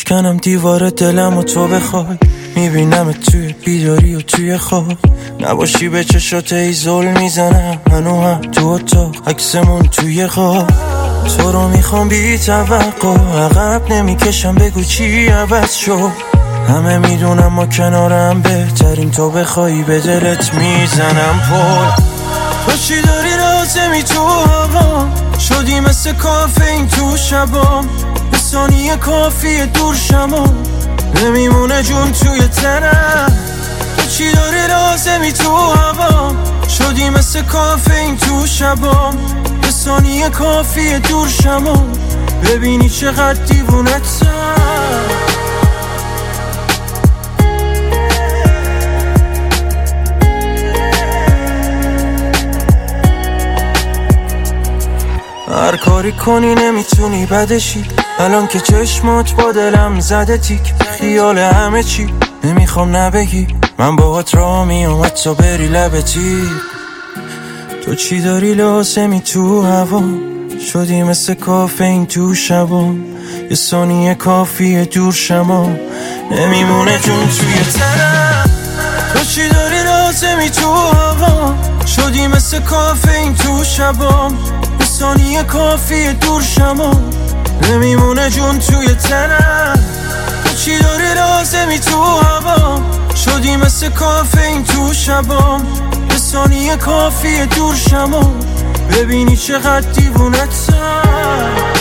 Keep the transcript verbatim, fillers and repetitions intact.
میشکنم دیوار دلم و تو بخوای، میبینم توی بیداری و توی خواب، نباشی به چشات ای زل میزنم هنو هم تو اتاق عکسمون توی خواب. تو رو میخوام بی توقع، عقب نمیکشم بگو چی عوض شد. همه میدونم ما کنارم بهترین، تو بخوایی به دلت میزنم پل. تو چی داری رازمی تو هوا، شدی مثل کافین تو شبام، به ثانیه کافیه دور شما، نمیمونه جون توی تنم. تو چی داری رازمی تو هوا، شدی مثل کافین تو شبام، به ثانیه کافیه دور شما، ببینی چقدر دیوونتم. هر کاری کنی نمیتونی بدشی، الان که چشمات با دلم زده تیک، خیال همه چی نمیخوام نبگی، من باهات را میام حتی بری لبتی. تو چی داری لازمی تو هوا، شدی مثل کافین تو شبام، یه ثانیه کافیه دور شما، نمیمونه جون توی تنم. تو چی داری لازمی تو هوا، شدی مثل کافین تو شبام، یه ثانیه کافیه دور شما، نمیمونه جون توی تنم. تو چی داری لازمی تو هوا، شدی مثل کافین تو شبام، یه ثانیه کافیه دور شما، ببینی چقدر دیوونتم.